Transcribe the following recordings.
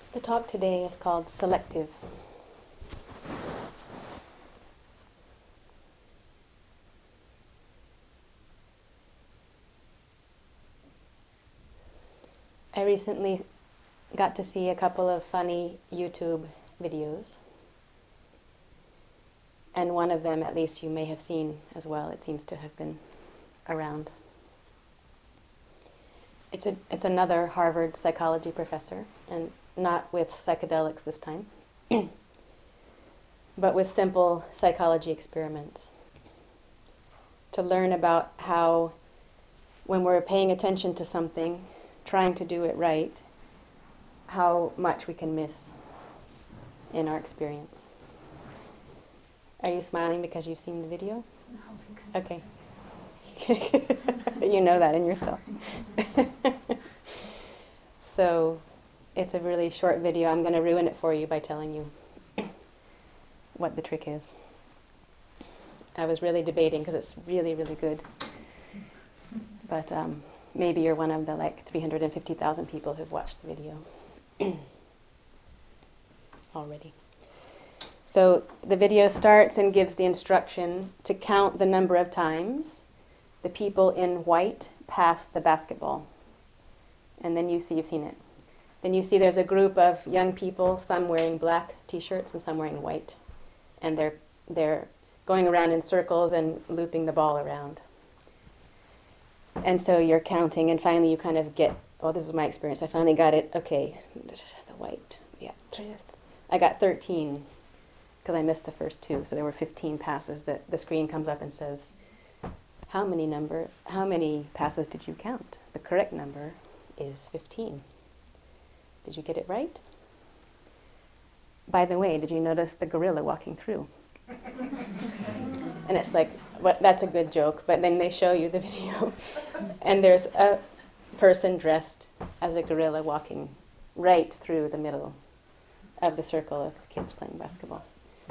The talk today is called Selective. I recently got to see a couple of funny YouTube videos. And one of them, at least, you may have seen as well. It seems to have been around. It's another Harvard psychology professor, and not with psychedelics this time, but with simple psychology experiments to learn about how, when we're paying attention to something, trying to do it right, how much we can miss in our experience. Are you smiling because you've seen the video? No. Okay. You know that in yourself. So it's a really short video. I'm going to ruin it for you by telling you what the trick is. I was really debating because it's really, really good. But maybe you're one of the 350,000 people who've watched the video already. So the video starts and gives the instruction to count the number of times the people in white pass the basketball. And then you've seen it. Then you see there's a group of young people, some wearing black t-shirts and some wearing white. And they're going around in circles and looping the ball around. And so you're counting, and finally you kind of get, this is my experience, I finally got it, okay, the white, yeah. I got 13, because I missed the first two, so there were 15 passes. The screen comes up and says, how many passes did you count? The correct number is 15. Did you get it right? By the way, did you notice the gorilla walking through? And it's like, that's a good joke, but then they show you the video, and there's a person dressed as a gorilla walking right through the middle of the circle of kids playing basketball.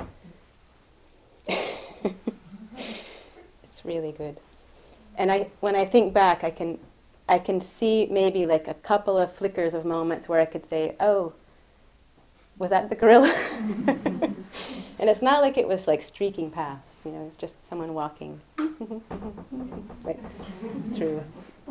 It's really good. And when I think back, I can see maybe a couple of flickers of moments where I could say, oh, was that the gorilla? And it's not like it was streaking past, it's just someone walking right through.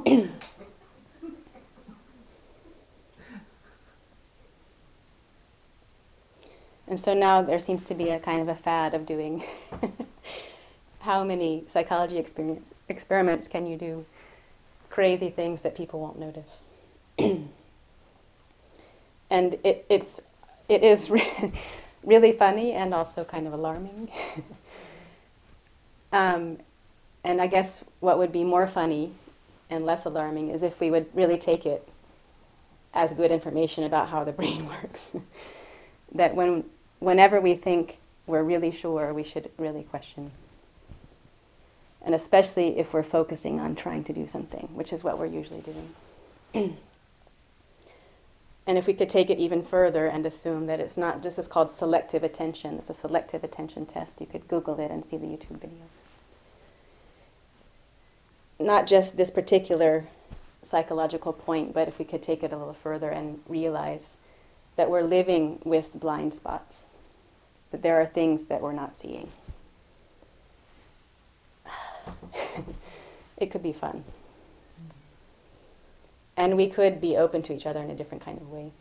And so now there seems to be a kind of a fad of doing how many psychology experiments can you do? Crazy things that people won't notice. And it is really funny and also kind of alarming. And I guess what would be more funny and less alarming is if we would really take it as good information about how the brain works. That whenever we think we're really sure, we should really question. And especially if we're focusing on trying to do something, which is what we're usually doing. And if we could take it even further and assume that it's not, this is called selective attention. It's a selective attention test. You could Google it and see the YouTube video. Not just this particular psychological point, but if we could take it a little further and realize that we're living with blind spots, that there are things that we're not seeing. It could be fun. And we could be open to each other in a different kind of way.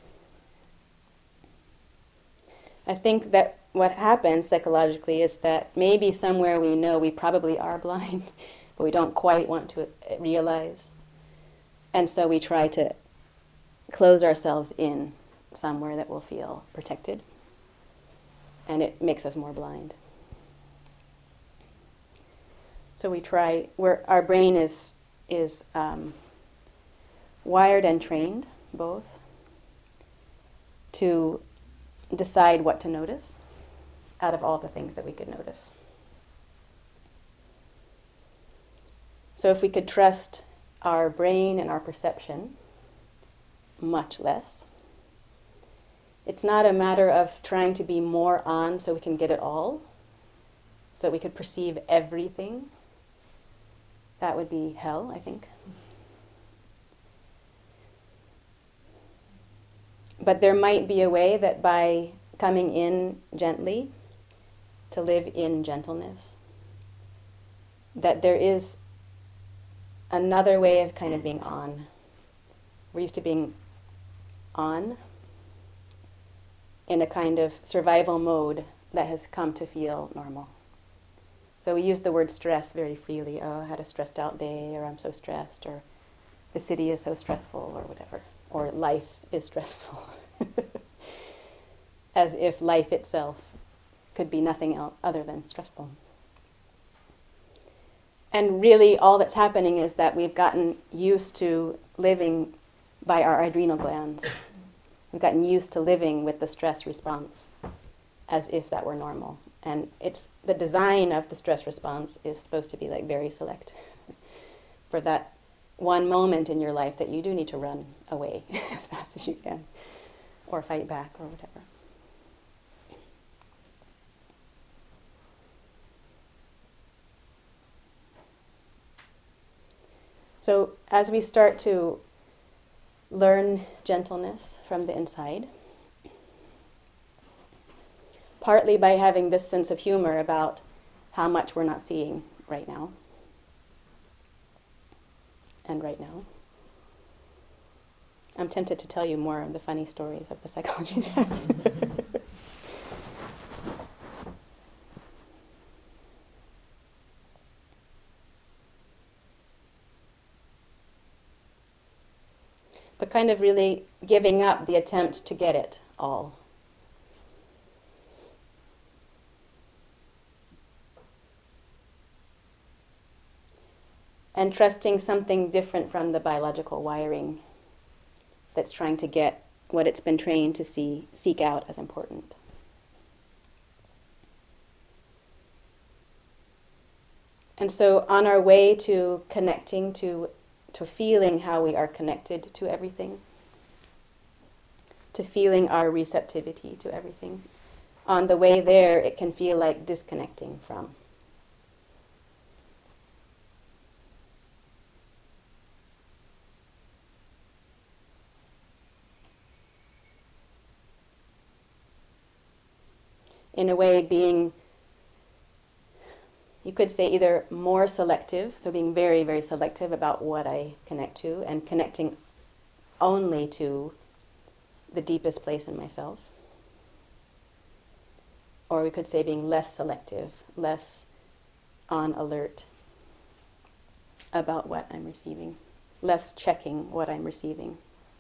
I think that what happens psychologically is that maybe somewhere we know we probably are blind, but we don't quite want to realize. And so we try to close ourselves in somewhere that will feel protected. And it makes us more blind. So we try, our brain is wired and trained, both, to decide what to notice out of all the things that we could notice. So if we could trust our brain and our perception much less, it's not a matter of trying to be more on so we can get it all, so we could perceive everything. That would be hell, I think. But there might be a way that by coming in gently, to live in gentleness, that there is another way of kind of being on. We're used to being on in a kind of survival mode that has come to feel normal. So we use the word stress very freely. Oh, I had a stressed out day, or I'm so stressed, or the city is so stressful, or whatever. Or life is stressful. As if life itself could be nothing else other than stressful. And really all that's happening is that we've gotten used to living by our adrenal glands. We've gotten used to living with the stress response as if that were normal. And it's the design of the stress response is supposed to be like very select for that one moment in your life that you do need to run away as fast as you can, or fight back, or whatever. So as we start to learn gentleness from the inside, partly by having this sense of humor about how much we're not seeing right now, and right now. I'm tempted to tell you more of the funny stories of the psychology test. But kind of really giving up the attempt to get it all. And trusting something different from the biological wiring that's trying to get what it's been trained to seek out as important. And so on our way to connecting to feeling how we are connected to everything, to feeling our receptivity to everything, on the way there it can feel like disconnecting from. In a way being, you could say, either more selective, so being very, very selective about what I connect to, and connecting only to the deepest place in myself. Or we could say being less selective, less on alert about what I'm receiving, less checking what I'm receiving.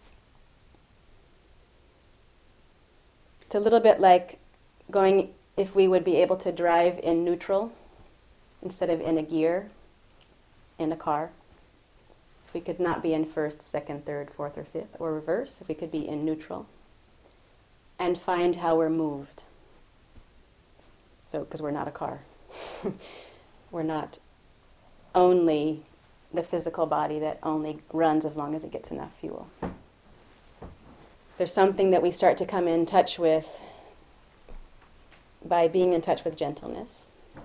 It's a little bit like going, if we would be able to drive in neutral instead of in a gear in a car. If we could not be in first, second, third, fourth, or fifth, or reverse, if we could be in neutral, and find how we're moved. So, because we're not a car. We're not only the physical body that only runs as long as it gets enough fuel. There's something that we start to come in touch with by being in touch with gentleness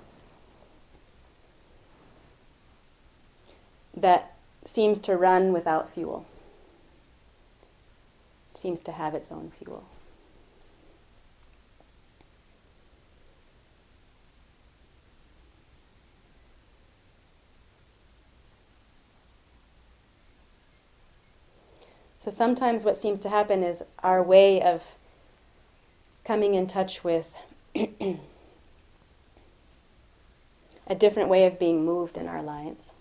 that seems to run without fuel. It seems to have its own fuel. So sometimes what seems to happen is our way of coming in touch with a different way of being moved in our lives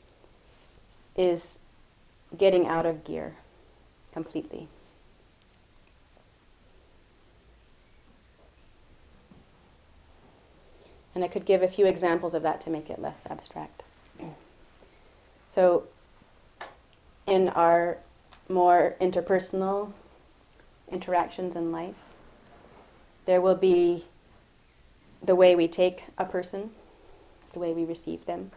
is getting out of gear completely. And I could give a few examples of that to make it less abstract. So in our more interpersonal interactions in life, there will be the way we take a person, the way we receive them.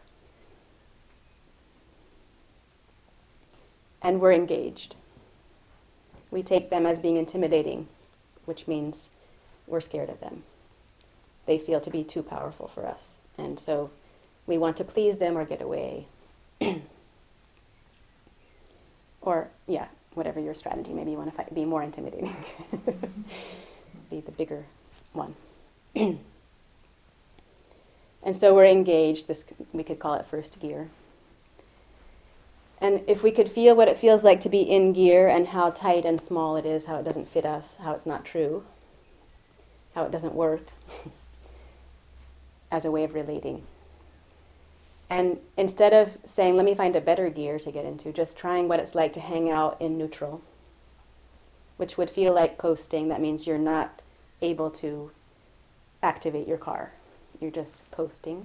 And we're engaged. We take them as being intimidating, which means we're scared of them. They feel to be too powerful for us. And so we want to please them or get away. Or, whatever your strategy. Maybe you want to be more intimidating. Be the bigger one. And so we're engaged. We could call it first gear. And if we could feel what it feels like to be in gear and how tight and small it is, how it doesn't fit us, how it's not true, how it doesn't work as a way of relating. And instead of saying, let me find a better gear to get into, just trying what it's like to hang out in neutral, which would feel like coasting. That means you're not able to activate your car. You're just coasting,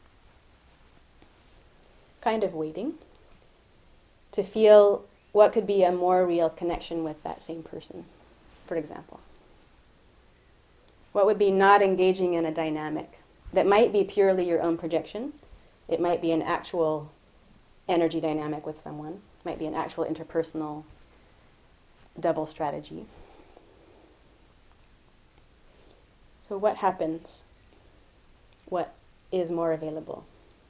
kind of waiting to feel what could be a more real connection with that same person, for example. What would be not engaging in a dynamic that might be purely your own projection? It might be an actual energy dynamic with someone. It might be an actual interpersonal double strategy. So what happens? What is more available?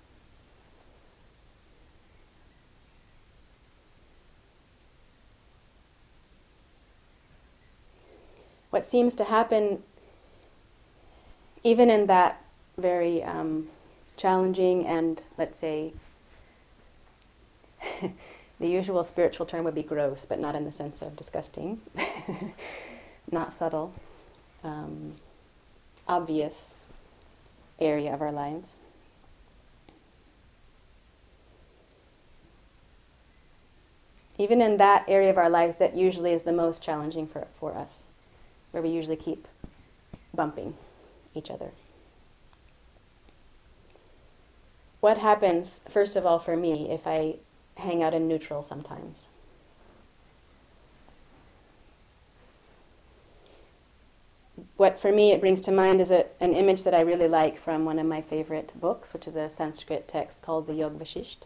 What seems to happen, even in that very challenging and, let's say, the usual spiritual term would be gross, but not in the sense of disgusting, not subtle, obvious area of our lives. Even in that area of our lives that usually is the most challenging for us, where we usually keep bumping each other. What happens, first of all, for me, if I hang out in neutral sometimes? What for me it brings to mind is an image that I really like from one of my favorite books, which is a Sanskrit text called the Yog Vashisht.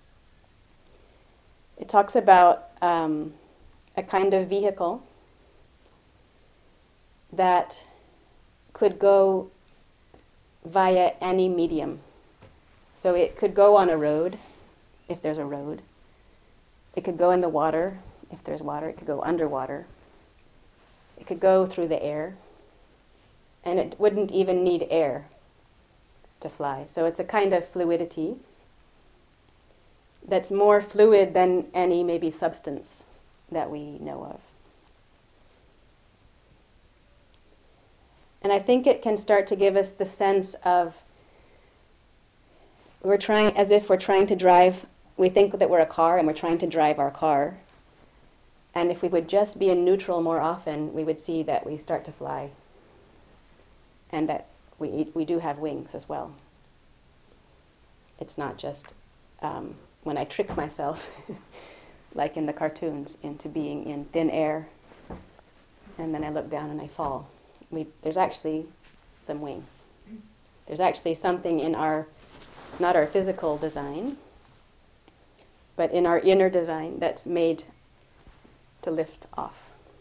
It talks about a kind of vehicle that could go via any medium. So it could go on a road, if there's a road. It could go in the water, if there's water. It could go underwater. It could go through the air. And it wouldn't even need air to fly. So it's a kind of fluidity that's more fluid than any maybe substance that we know of. And I think it can start to give us the sense of we're trying to drive, we think that we're a car and we're trying to drive our car. And if we would just be in neutral more often, we would see that we start to fly. And that we do have wings as well. It's not just when I trick myself, like in the cartoons, into being in thin air, and then I look down and I fall. There's actually some wings. There's actually something in not our physical design, but in our inner design that's made to lift off.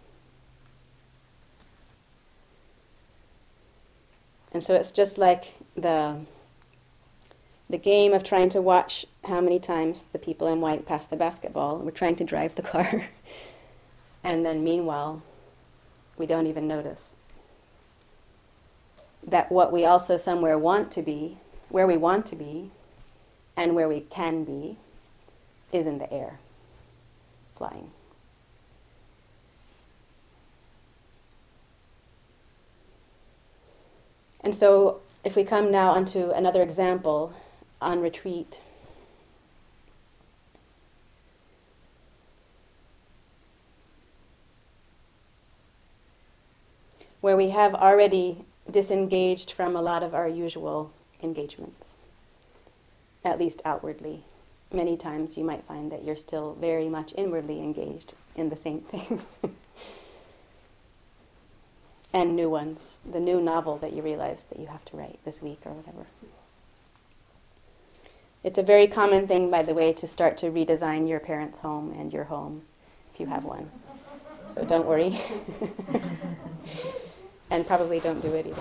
And so it's just like the game of trying to watch how many times the people in white pass the basketball. We're trying to drive the car. And then meanwhile, we don't even notice that what we also somewhere want to be, where we want to be, and where we can be, is in the air, flying. And so if we come now onto another example on retreat, where we have already disengaged from a lot of our usual engagements, at least outwardly. Many times you might find that you're still very much inwardly engaged in the same things. And new ones, the new novel that you realize that you have to write this week or whatever. It's a very common thing, by the way, to start to redesign your parents' home and your home, if you have one. So don't worry. And probably don't do it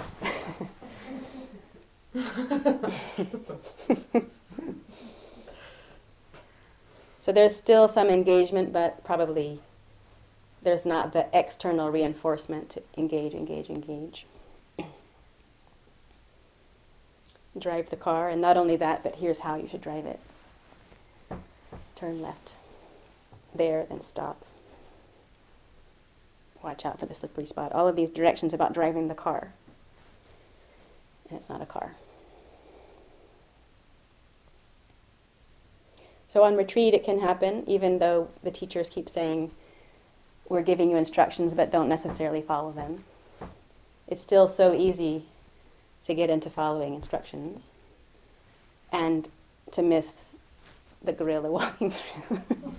either. So there's still some engagement, but probably there's not the external reinforcement to engage, engage, engage. Drive the car, and not only that, but here's how you should drive it. Turn left. There, then stop. Watch out for the slippery spot. All of these directions about driving the car. And it's not a car. So on retreat it can happen, even though the teachers keep saying, we're giving you instructions but don't necessarily follow them. It's still so easy to get into following instructions and to miss the gorilla walking through.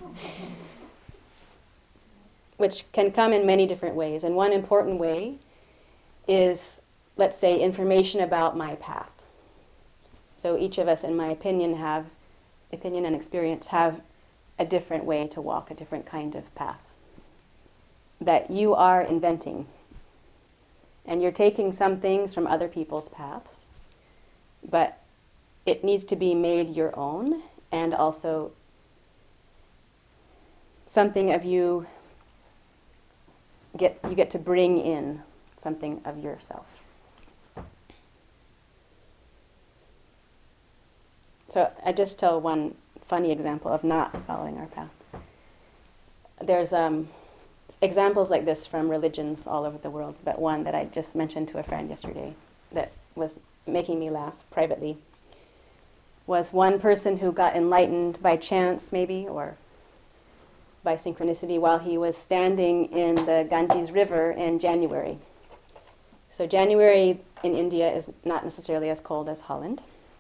Which can come in many different ways. And one important way is, let's say, information about my path. So each of us, in my opinion and experience, have a different way to walk, a different kind of path that you are inventing. And you're taking some things from other people's paths, but it needs to be made your own, and also something of you get to bring in something of yourself. So I just tell one funny example of not following our path. There's examples like this from religions all over the world, but one that I just mentioned to a friend yesterday that was making me laugh privately was one person who got enlightened by chance, maybe, or by synchronicity, while he was standing in the Ganges River in January. So January in India is not necessarily as cold as Holland,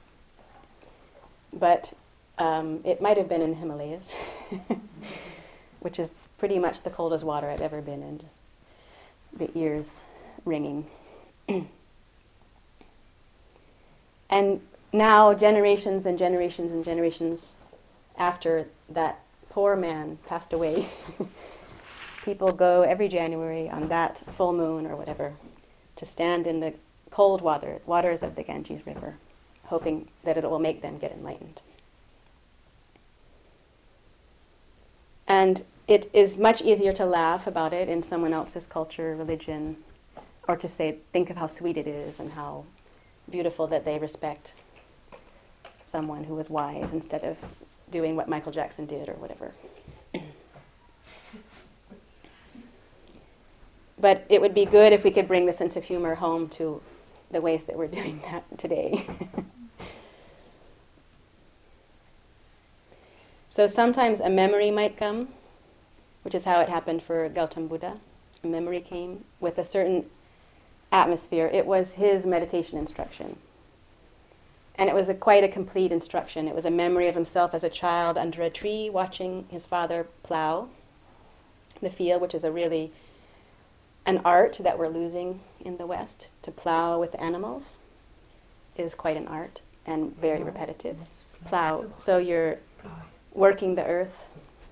but it might have been in the Himalayas, which is pretty much the coldest water I've ever been in, just the ears ringing. And now, generations and generations and generations after that poor man passed away, people go every January on that full moon or whatever to stand in the cold waters of the Ganges River, hoping that it will make them get enlightened. And it is much easier to laugh about it in someone else's culture, religion, or to say, think of how sweet it is and how beautiful that they respect someone who was wise instead of doing what Michael Jackson did or whatever. But it would be good if we could bring the sense of humor home to the ways that we're doing that today. So sometimes a memory might come, which is how it happened for Gautam Buddha. A memory came with a certain atmosphere. It was his meditation instruction. And it was quite a complete instruction. It was a memory of himself as a child under a tree watching his father plow the field, which is an art that we're losing in the West. To plow with animals is quite an art and very repetitive. Plow. So you're working the earth.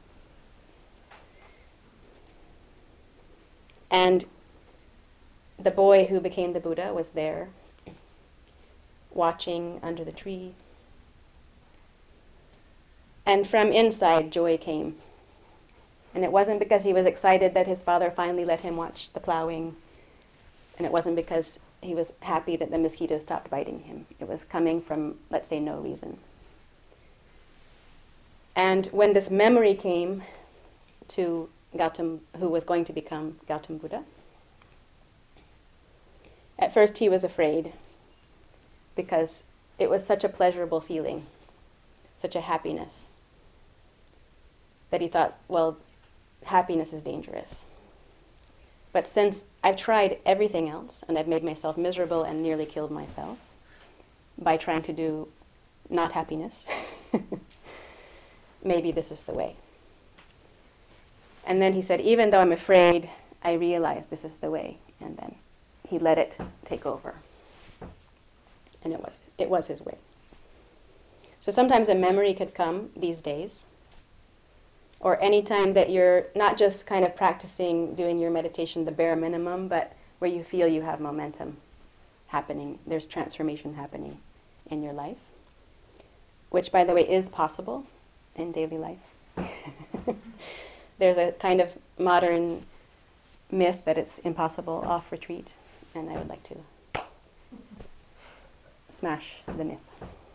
And the boy who became the Buddha was there, watching under the tree. And from inside, joy came. And it wasn't because he was excited that his father finally let him watch the plowing. And it wasn't because he was happy that the mosquito stopped biting him. It was coming from, let's say, no reason. And when this memory came to Gautam, who was going to become Gautam Buddha, at first he was afraid because it was such a pleasurable feeling, such a happiness, that he thought, well, happiness is dangerous. But since I've tried everything else and I've made myself miserable and nearly killed myself by trying to do not happiness, maybe this is the way. And then he said, even though I'm afraid, I realize this is the way. And then he let it take over. And it was his way. So sometimes a memory could come these days, or any time that you're not just kind of practicing doing your meditation the bare minimum, but where you feel you have momentum happening, there's transformation happening in your life, which, by the way, is possible in daily life. There's a kind of modern myth that it's impossible off retreat, and I would like to smash the myth.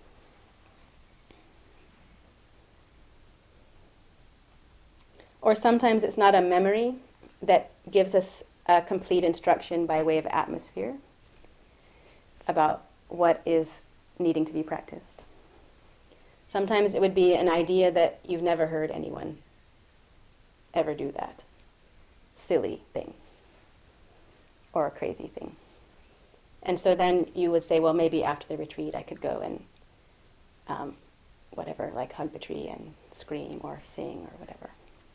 Or sometimes it's not a memory that gives us a complete instruction by way of atmosphere about what is needing to be practiced. Sometimes it would be an idea that you've never heard anyone ever do that. Silly thing. Or a crazy thing. And so then you would say, well, maybe after the retreat I could go and whatever, like hug the tree and scream or sing or whatever.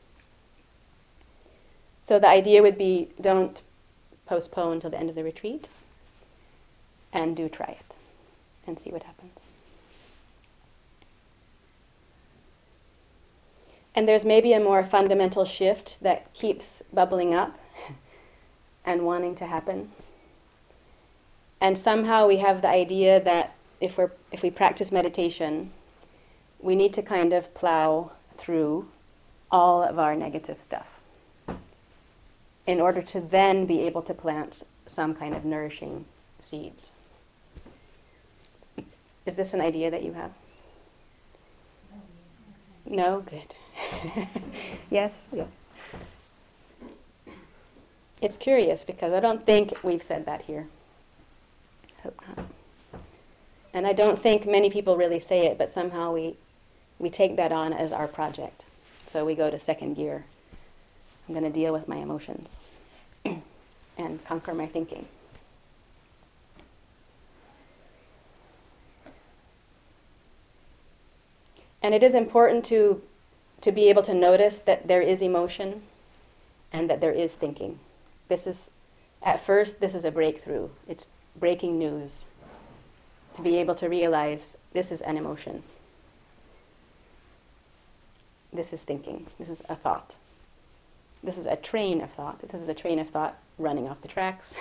So the idea would be, don't postpone till the end of the retreat, and do try it and see what happens. And there's maybe a more fundamental shift that keeps bubbling up and wanting to happen. And somehow we have the idea that if we practice meditation, we need to kind of plow through all of our negative stuff in order to then be able to plant some kind of nourishing seeds. Is this an idea that you have? No? Good. Yes? Yes. It's curious because I don't think we've said that here. Hope not. And I don't think many people really say it, but somehow we take that on as our project. So we go to second gear. I'm going to deal with my emotions and conquer my thinking. And it is important to be able to notice that there is emotion and that there is thinking. At first, this is a breakthrough. It's breaking news to be able to realize this is an emotion. This is thinking. This is a thought. This is a train of thought. This is a train of thought running off the tracks,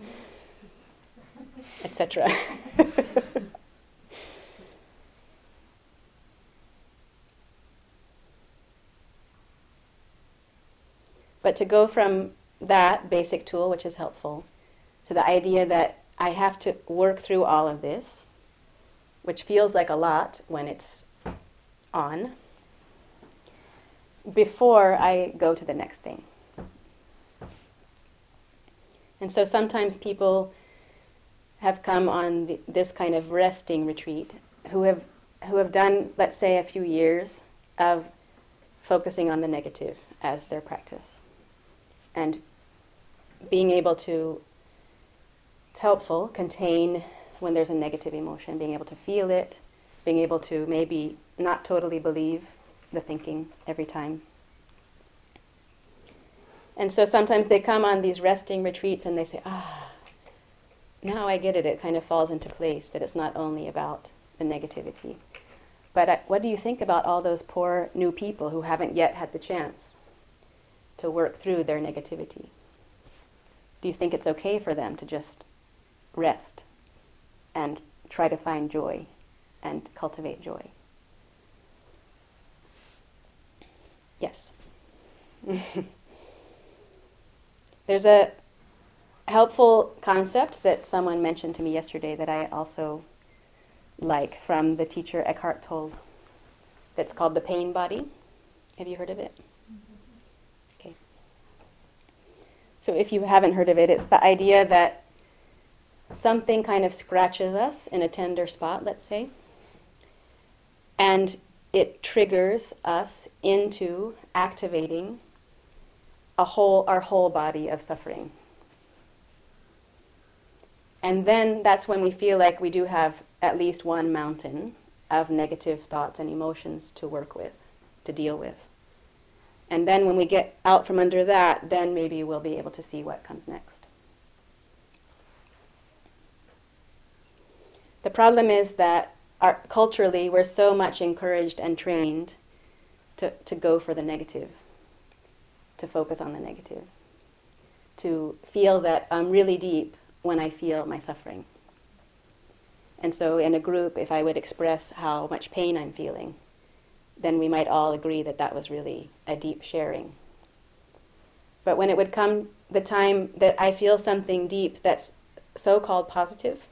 etc. But to go from that basic tool, which is helpful, to the idea that I have to work through all of this, which feels like a lot when it's on, before I go to the next thing. And so sometimes people have come on this kind of resting retreat who have done, let's say, a few years of focusing on the negative as their practice. And being able to, it's helpful, contain when there's a negative emotion, being able to feel it, being able to maybe not totally believe the thinking every time. And so sometimes they come on these resting retreats and they say, now I get it. It kind of falls into place that it's not only about the negativity. But what do you think about all those poor new people who haven't yet had the chance to work through their negativity? Do you think it's okay for them to just rest and try to find joy and cultivate joy? Yes. There's a helpful concept that someone mentioned to me yesterday that I also like from the teacher Eckhart Tolle. That's called the pain body. Have you heard of it? Okay. So if you haven't heard of it, it's the idea that something kind of scratches us in a tender spot, let's say, and it triggers us into activating our whole body of suffering. And then that's when we feel like we do have at least one mountain of negative thoughts and emotions to work with, to deal with. And then when we get out from under that, then maybe we'll be able to see what comes next. The problem is that culturally we're so much encouraged and trained to go for the negative, to focus on the negative, to feel that I'm really deep when I feel my suffering. And so in a group, if I would express how much pain I'm feeling, then we might all agree that that was really a deep sharing. But when it would come the time that I feel something deep that's so-called positive,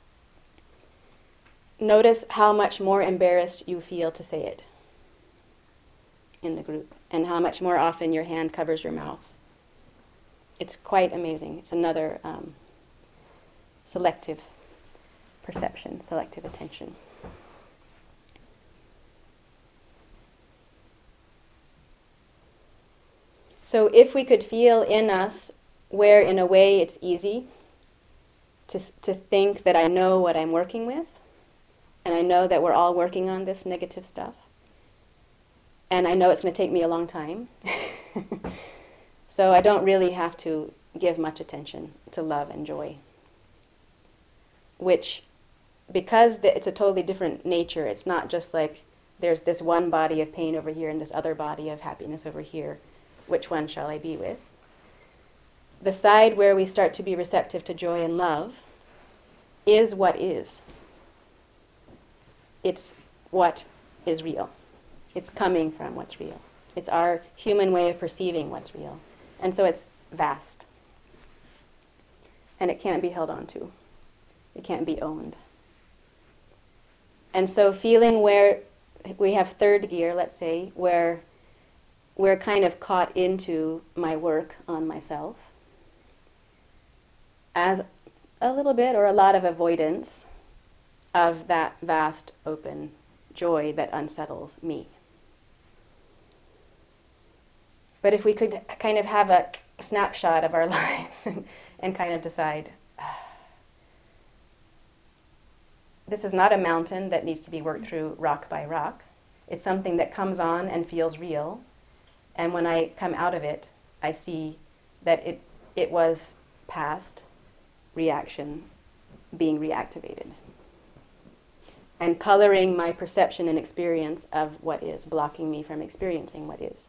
notice how much more embarrassed you feel to say it in the group, and how much more often your hand covers your mouth. It's quite amazing. It's another selective perception, selective attention. So if we could feel in us where in a way it's easy to think that I know what I'm working with, and I know that we're all working on this negative stuff, and I know it's going to take me a long time, so I don't really have to give much attention to love and joy, which, because it's a totally different nature, it's not just like there's this one body of pain over here and this other body of happiness over here. Which one shall I be with? The side where we start to be receptive to joy and love is what is. It's what is real. It's coming from what's real. It's our human way of perceiving what's real. And so it's vast. And it can't be held on to. It can't be owned. And so feeling where we have third gear, let's say, where we're kind of caught into my work on myself as a little bit or a lot of avoidance of that vast open joy that unsettles me. But if we could kind of have a snapshot of our lives and kind of decide, this is not a mountain that needs to be worked through rock by rock. It's something that comes on and feels real. And when I come out of it, I see that it was past reaction being reactivated. And coloring my perception and experience of what is, blocking me from experiencing what is.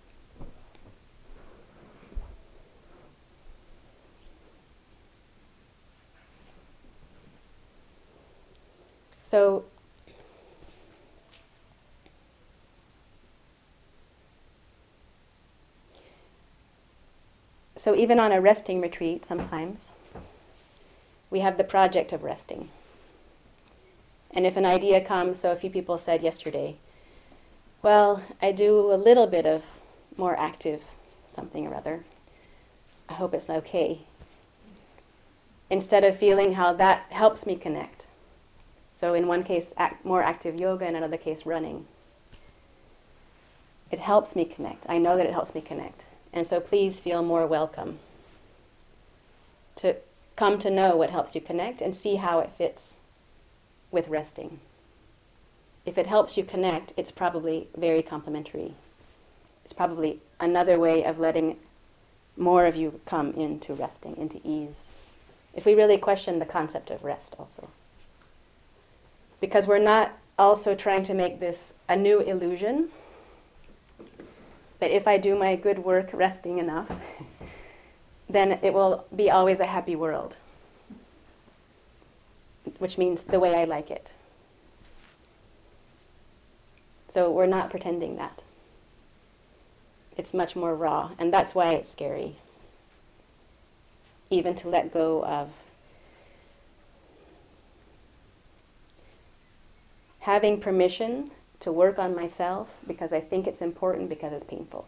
So even on a resting retreat, sometimes, we have the project of resting. And if an idea comes, so a few people said yesterday, well, I do a little bit of more active something or other. I hope it's okay. Instead of feeling how that helps me connect. So in one case, more active yoga, in another case, running. It helps me connect. I know that it helps me connect. And so please feel more welcome to come to know what helps you connect and see how it fits with resting. If it helps you connect, it's probably very complementary. It's probably another way of letting more of you come into resting, into ease. If we really question the concept of rest also. Because we're not also trying to make this a new illusion that if I do my good work resting enough, then it will be always a happy world. Which means the way I like it. So we're not pretending that. It's much more raw, and that's why it's scary. Even to let go of having permission to work on myself because I think it's important because it's painful.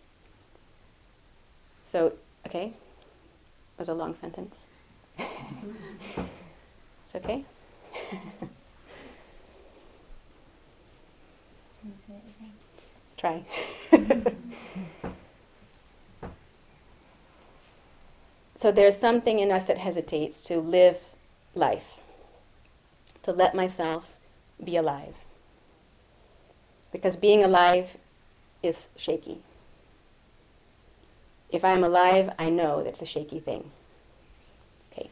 So, okay, that was a long sentence. It's okay? Try. So there's something in us that hesitates to live life, to let myself be alive. Because being alive is shaky. If I'm alive, I know that's a shaky thing. Okay.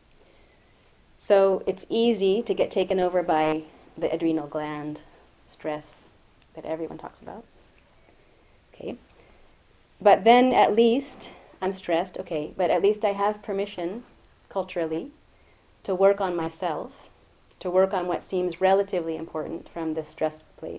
So it's easy to get taken over by the adrenal gland stress that everyone talks about. Okay. But then at least, I'm stressed, okay, but at least I have permission, culturally, to work on myself, to work on what seems relatively important from this stressed place.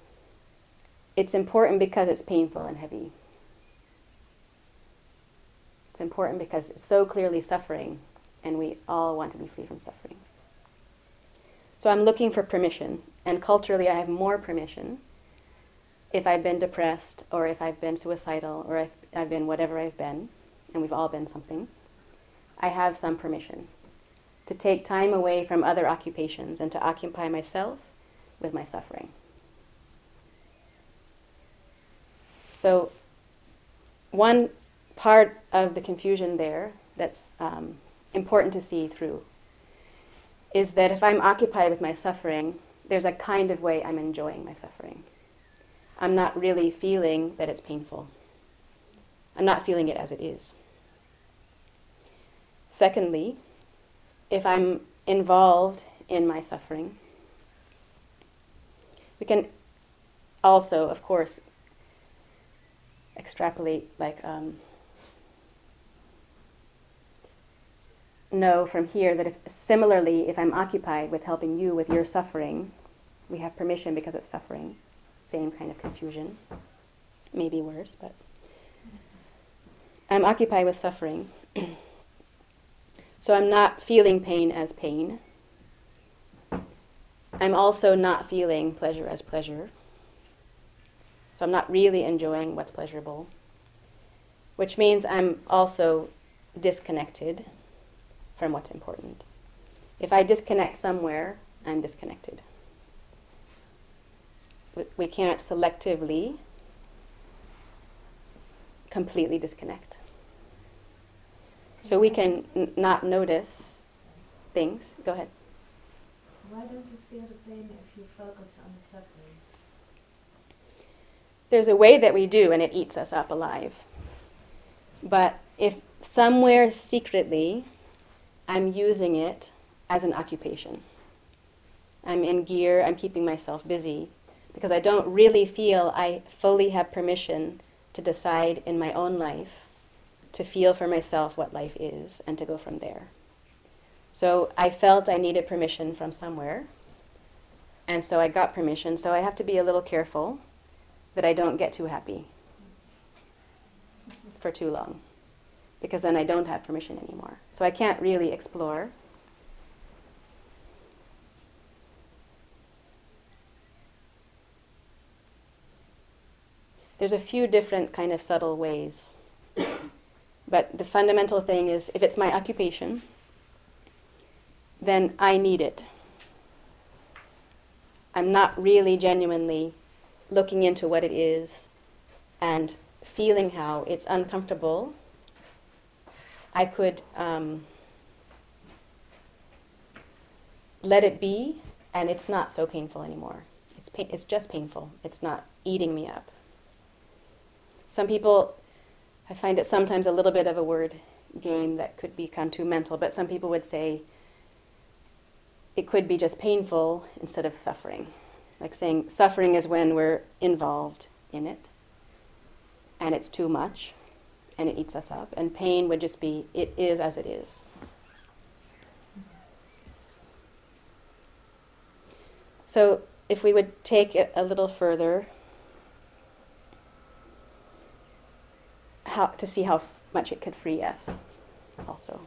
It's important because it's painful and heavy. what's important because it's so clearly suffering, and we all want to be free from suffering. So I'm looking for permission, and culturally I have more permission if I've been depressed, or if I've been suicidal, or if I've been whatever I've been, and we've all been something. I have some permission to take time away from other occupations and to occupy myself with my suffering. So one part of the confusion there that's important to see through is that if I'm occupied with my suffering, there's a kind of way I'm enjoying my suffering. I'm not really feeling that it's painful. I'm not feeling it as it is. Secondly, if I'm involved in my suffering, we can also, of course, extrapolate, know from here that similarly, if I'm occupied with helping you with your suffering, we have permission because it's suffering. Same kind of confusion. Maybe worse, but I'm occupied with suffering. So I'm not feeling pain as pain. I'm also not feeling pleasure as pleasure. So I'm not really enjoying what's pleasurable, which means I'm also disconnected from what's important. If I disconnect somewhere, I'm disconnected. We can't selectively completely disconnect. So we can not notice things. Go ahead. Why don't you feel the pain if you focus on the suffering? There's a way that we do, and it eats us up alive. But if somewhere secretly I'm using it as an occupation, I'm in gear, I'm keeping myself busy, because I don't really feel I fully have permission to decide in my own life, to feel for myself what life is, and to go from there. So I felt I needed permission from somewhere, and so I got permission, so I have to be a little careful that I don't get too happy for too long, because then I don't have permission anymore. So I can't really explore. There's a few different kind of subtle ways. But the fundamental thing is, if it's my occupation, then I need it. I'm not really genuinely looking into what it is and feeling how it's uncomfortable. I could let it be, and it's not so painful anymore. It's just painful. It's not eating me up. Some people, I find it sometimes a little bit of a word game that could become too mental, but some people would say it could be just painful instead of suffering. Like saying suffering is when we're involved in it, and it's too much, and it eats us up. And pain would just be, it is as it is. So if we would take it a little further, to see how much it could free us also.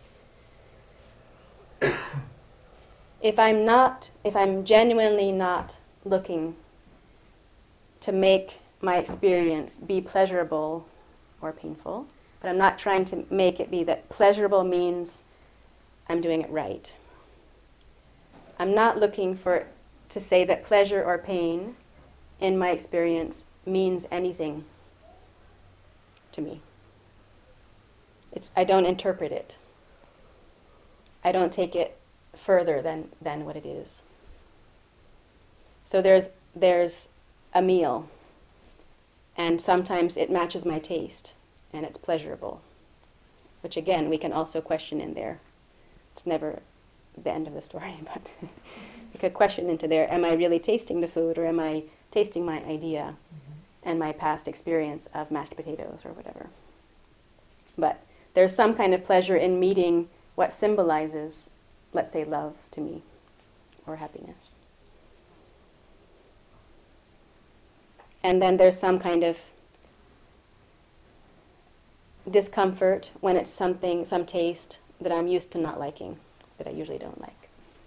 If I'm genuinely not looking to make my experience be pleasurable or painful, but I'm not trying to make it be that pleasurable means I'm doing it right. I'm not looking to say that pleasure or pain in my experience means anything to me. I don't interpret it. I don't take it further than what it is. So there's a meal, and sometimes it matches my taste, and it's pleasurable, which again, we can also question in there. It's never the end of the story, but we could question into there, am I really tasting the food, or am I tasting my idea and my past experience of mashed potatoes or whatever? But there's some kind of pleasure in meeting what symbolizes, let's say, love to me, or happiness. And then there's some kind of discomfort when it's something, some taste that I'm used to not liking, that I usually don't like.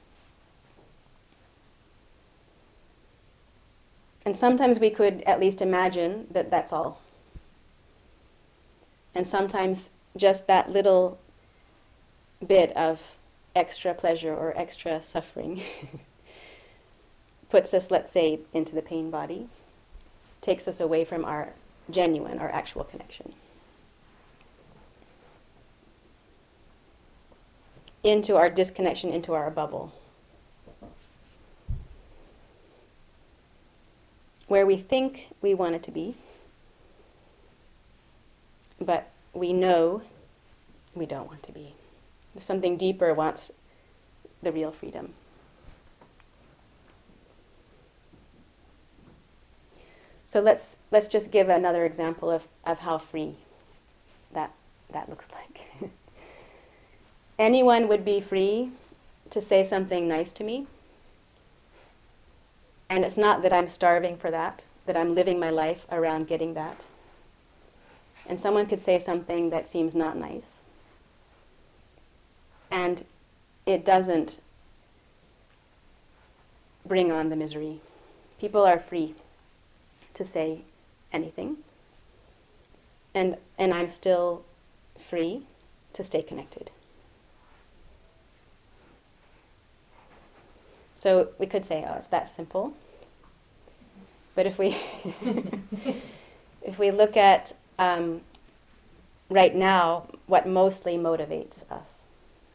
And sometimes we could at least imagine that that's all. And sometimes just that little bit of extra pleasure or extra suffering puts us, let's say, into the pain body, takes us away from our genuine, our actual connection. Into our disconnection, into our bubble. Where we think we want it to be, but we know we don't want to be. Something deeper wants the real freedom. So let's just give another example of how free that looks like. Anyone would be free to say something nice to me. And it's not that I'm starving for that I'm living my life around getting that. And someone could say something that seems not nice. And it doesn't bring on the misery. People are free to say anything. And I'm still free to stay connected. So we could say, oh, it's that simple. But if we if we look at right now what mostly motivates us,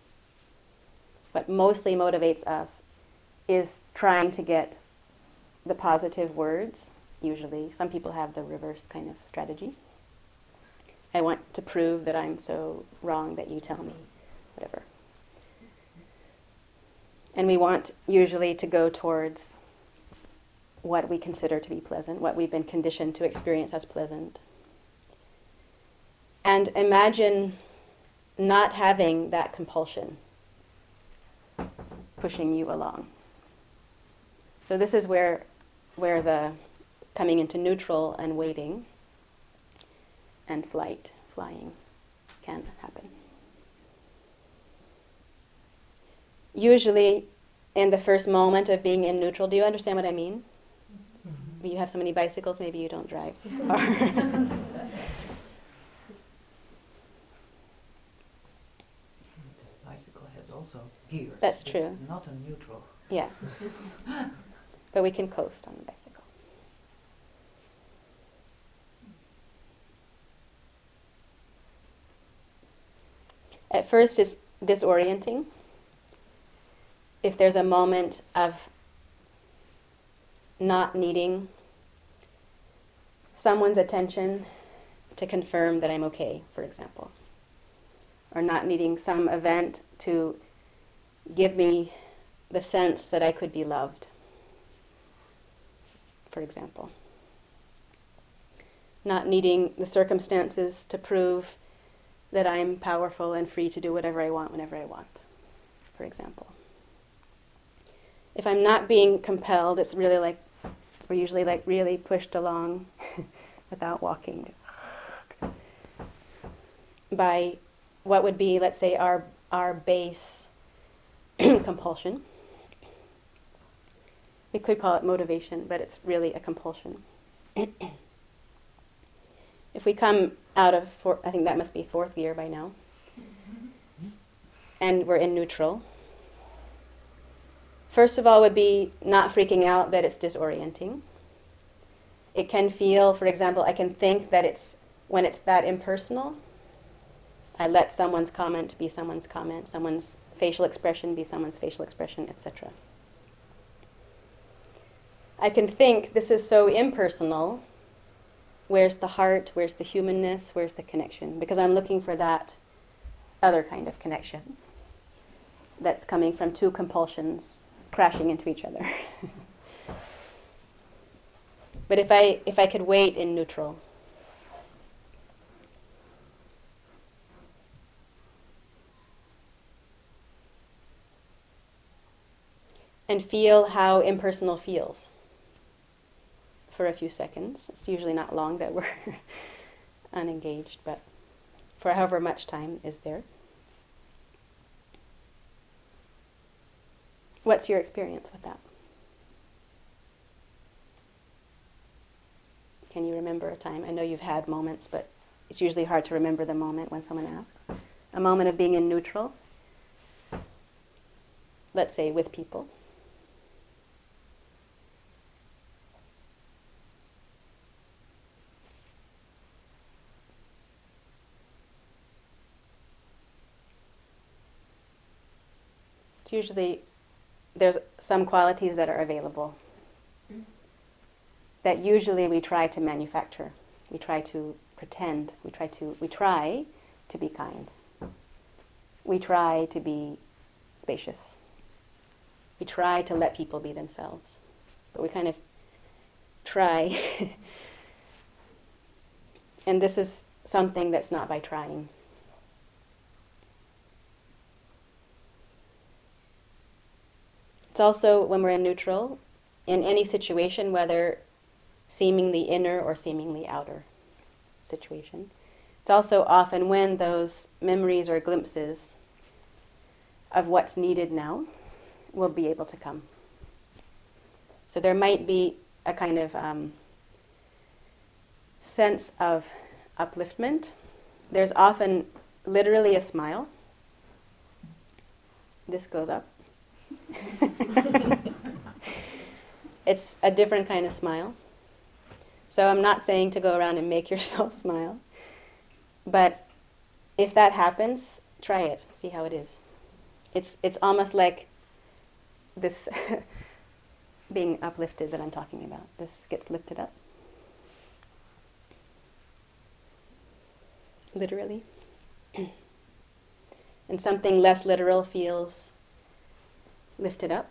is trying to get the positive words. Usually, some people have the reverse kind of strategy. I want to prove that I'm so wrong that you tell me, whatever. And we want usually to go towards what we consider to be pleasant, what we've been conditioned to experience as pleasant. And imagine not having that compulsion pushing you along. So this is where the coming into neutral and waiting and flying can happen. Usually, in the first moment of being in neutral, do you understand what I mean? Mm-hmm. You have so many bicycles, maybe you don't drive. The bicycle has also gears. That's true. It's not a neutral. Yeah. But we can coast on the bicycle. At first, it's disorienting. If there's a moment of not needing someone's attention to confirm that I'm okay, for example, or not needing some event to give me the sense that I could be loved, for example, not needing the circumstances to prove that I'm powerful and free to do whatever I want whenever I want, for example. If I'm not being compelled, it's really like, we're usually like really pushed along without walking by what would be, let's say, our base compulsion. We could call it motivation, but it's really a compulsion. If we come out of, I think that must be 4th year by now, and we're in neutral, first of all would be not freaking out that it's disorienting. It can feel, for example, I can think that when it's that impersonal, I let someone's comment be someone's comment, someone's facial expression be someone's facial expression, etc. I can think this is so impersonal. Where's the heart? Where's the humanness? Where's the connection? Because I'm looking for that other kind of connection that's coming from two compulsions crashing into each other. But if I could wait in neutral, and feel how impersonal feels for a few seconds. It's usually not long that we're unengaged, but for however much time is there. What's your experience with that? Can you remember a time? I know you've had moments, but it's usually hard to remember the moment when someone asks. A moment of being in neutral, let's say with people. It's usually, there's some qualities that are available that usually we try to manufacture. We try to pretend. We try to be kind. We try to be spacious. We try to let people be themselves. But we kind of try. And this is something that's not by trying. It's also when we're in neutral, in any situation, whether seemingly inner or seemingly outer situation. It's also often when those memories or glimpses of what's needed now will be able to come. So there might be a kind of sense of upliftment. There's often literally a smile. This goes up. It's a different kind of smile. So I'm not saying to go around and make yourself smile. But if that happens, try it. See how it is. It's almost like this being uplifted that I'm talking about. This gets lifted up. Literally. And something less literal feels lifted up.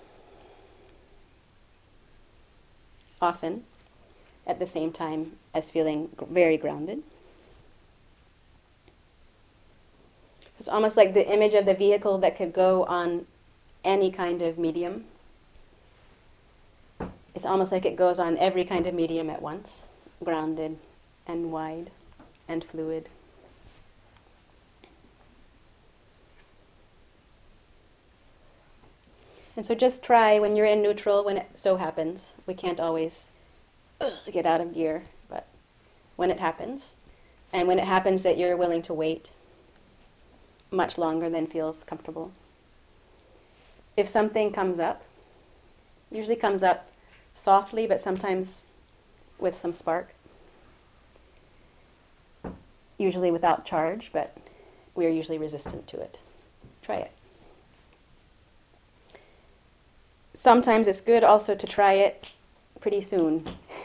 Often, at the same time as feeling very grounded. It's almost like the image of the vehicle that could go on any kind of medium. It's almost like it goes on every kind of medium at once, grounded and wide and fluid. And so just try when you're in neutral, when it so happens. We can't always get out of gear, but when it happens, and when it happens that you're willing to wait much longer than feels comfortable. If something comes up, usually comes up softly, but sometimes with some spark. Usually without charge, but we're usually resistant to it. Try it. Sometimes it's good also to try it pretty soon,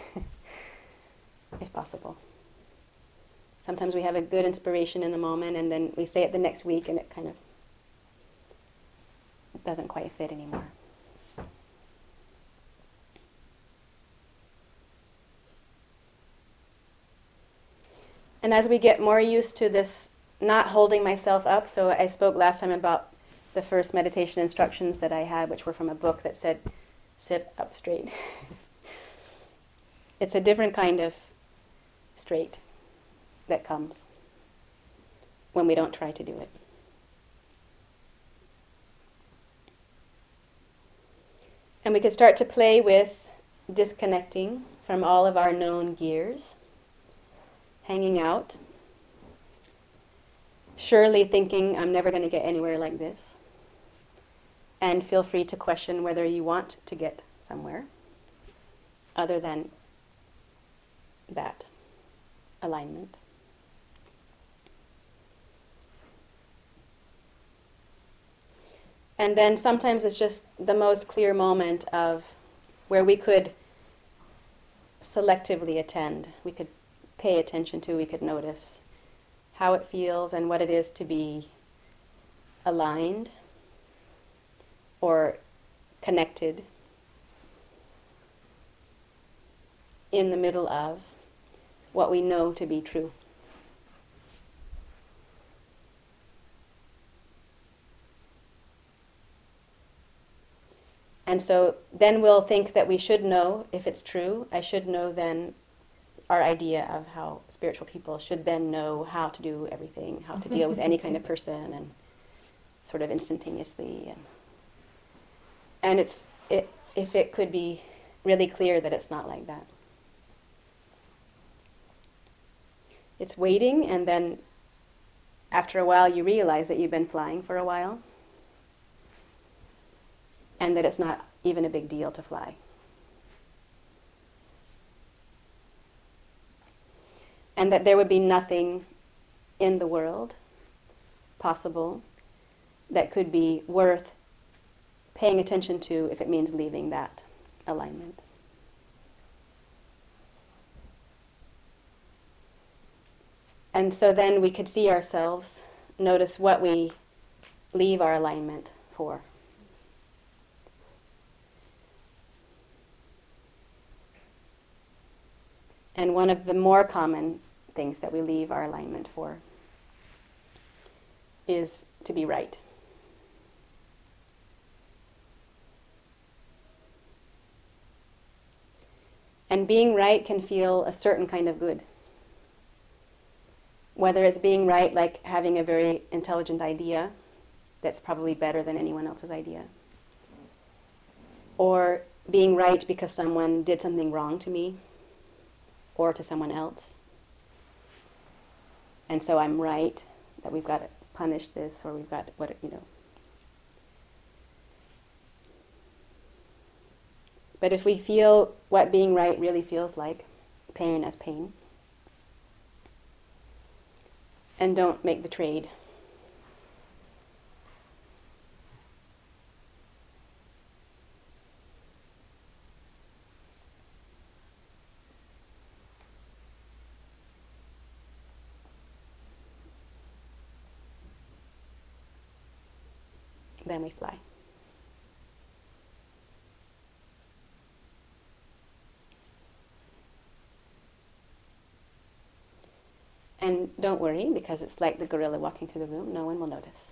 if possible. Sometimes we have a good inspiration in the moment and then we say it the next week and it kind of doesn't quite fit anymore. And as we get more used to this not holding myself up, so I spoke last time about the first meditation instructions that I had, which were from a book that said, sit up straight. It's a different kind of straight that comes when we don't try to do it. And we could start to play with disconnecting from all of our known gears, hanging out, surely thinking, I'm never going to get anywhere like this. And feel free to question whether you want to get somewhere other than that alignment. And then sometimes it's just the most clear moment of where we could selectively attend. We could pay attention to, we could notice how it feels and what it is to be aligned or connected in the middle of what we know to be true. And so then we'll think that we should know if it's true. I should know then our idea of how spiritual people should then know how to do everything, how to deal with any kind of person, and sort of instantaneously. And if it could be really clear that it's not like that. It's waiting, and then after a while you realize that you've been flying for a while, and that it's not even a big deal to fly. And that there would be nothing in the world possible that could be worth paying attention to if it means leaving that alignment. And so then we could see ourselves, notice what we leave our alignment for. And one of the more common things that we leave our alignment for is to be right. And being right can feel a certain kind of good. Whether it's being right like having a very intelligent idea that's probably better than anyone else's idea, or being right because someone did something wrong to me or to someone else, and so I'm right that we've got to punish this, or we've got what, you know. But if we feel what being right really feels like, pain as pain, and don't make the trade. Then we fly. And don't worry, because it's like the gorilla walking through the room, no one will notice.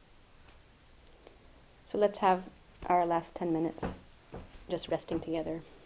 So let's have our last 10 minutes just resting together.